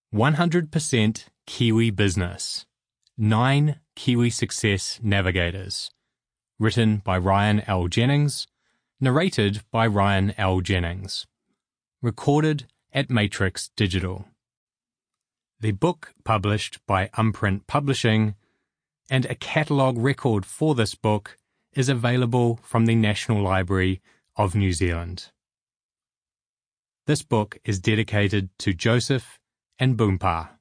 100% Kiwi Business. 9 Kiwi Success Navigators. Written by Ryan L. Jennings. Narrated by Ryan L. Jennings. Recorded at Matrix Digital. The book published by Umprint Publishing, and a catalogue record for this book is available from the National Library of New Zealand. This book is dedicated to Joseph and Boompa.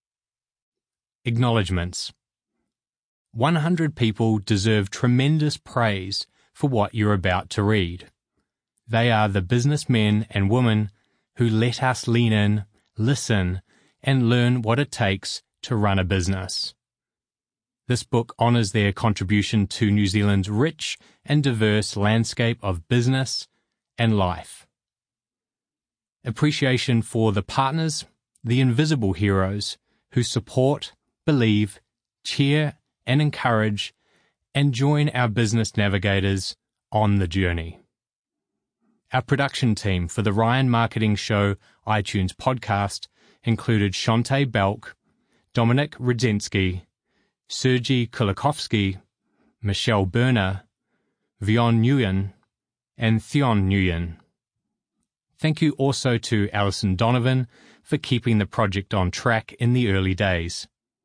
Acknowledgements. 100 people deserve tremendous praise for what you're about to read. They are the businessmen and women who let us lean in, listen, and learn what it takes to run a business. This book honours their contribution to New Zealand's rich and diverse landscape of business and life. Appreciation for the partners, the invisible heroes, who support, believe, cheer, and encourage, and join our business navigators on the journey. Our production team for the Ryan Marketing Show iTunes podcast included Shante Belk, Dominic Rudzensky, Sergei Kulikovsky, Michelle Berner, Vion Nguyen, and Theon Nguyen. Thank you also to Alison Donovan for keeping the project on track in the early days.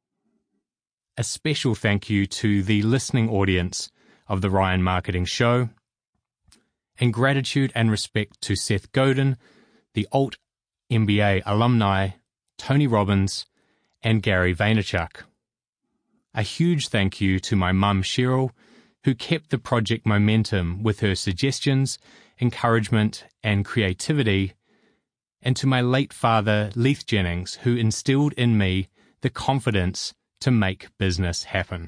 A special thank you to the listening audience of the Ryan Marketing Show, and gratitude and respect to Seth Godin, the Alt MBA alumni, Tony Robbins, and Gary Vaynerchuk. A huge thank you to my mum Cheryl, who kept the project momentum with her suggestions, encouragement, and creativity, and to my late father Leith Jennings, who instilled in me the confidence to make business happen.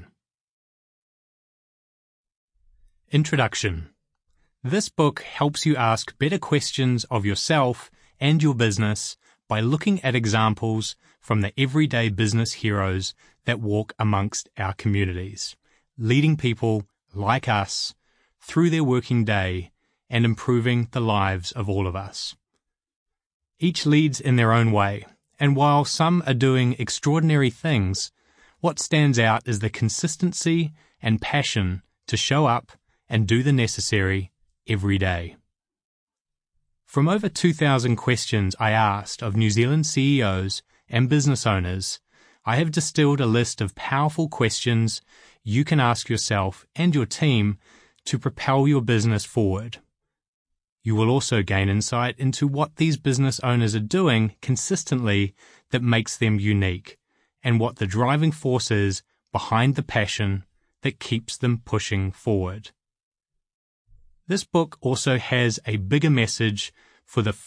Introduction. This book helps you ask better questions of yourself and your business by looking at examples from the everyday business heroes that walk amongst our communities, leading people like us through their working day and improving the lives of all of us. Each leads in their own way, and while some are doing extraordinary things, what stands out is the consistency and passion to show up and do the necessary every day. From over 2,000 questions I asked of New Zealand CEOs and business owners, I have distilled a list of powerful questions you can ask yourself and your team to propel your business forward. You will also gain insight into what these business owners are doing consistently that makes them unique, and what the driving force is behind the passion that keeps them pushing forward. This book also has a bigger message for the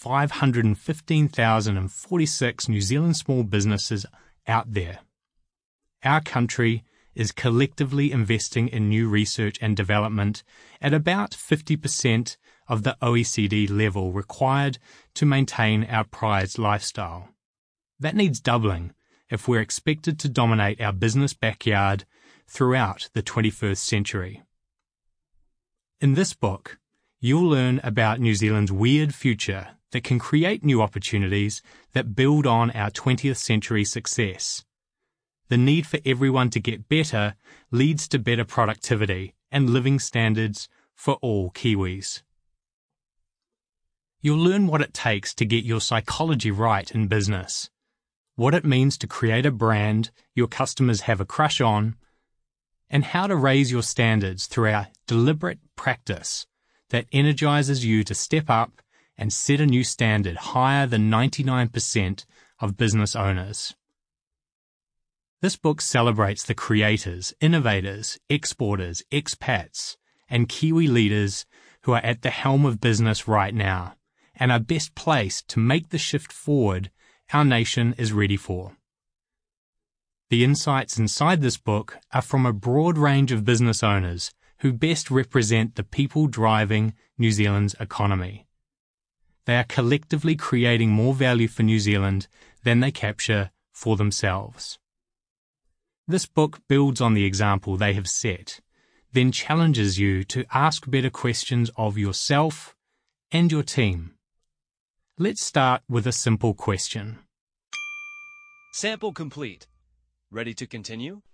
515,046 New Zealand small businesses out there. Our country is collectively investing in new research and development at about 50% of the OECD level required to maintain our prized lifestyle. That needs doubling if we're expected to dominate our business backyard throughout the 21st century. In this book, you'll learn about New Zealand's weird future that can create new opportunities that build on our 20th century success. The need for everyone to get better leads to better productivity and living standards for all Kiwis. You'll learn what it takes to get your psychology right in business, what it means to create a brand your customers have a crush on, and how to raise your standards through our deliberate practice that energizes you to step up and set a new standard higher than 99% of business owners. This book celebrates the creators, innovators, exporters, expats, and Kiwi leaders who are at the helm of business right now and are best placed to make the shift forward our nation is ready for. The insights inside this book are from a broad range of business owners who best represent the people driving New Zealand's economy. They are collectively creating more value for New Zealand than they capture for themselves. This book builds on the example they have set, then challenges you to ask better questions of yourself and your team. Let's start with a simple question. Sample complete. Ready to continue?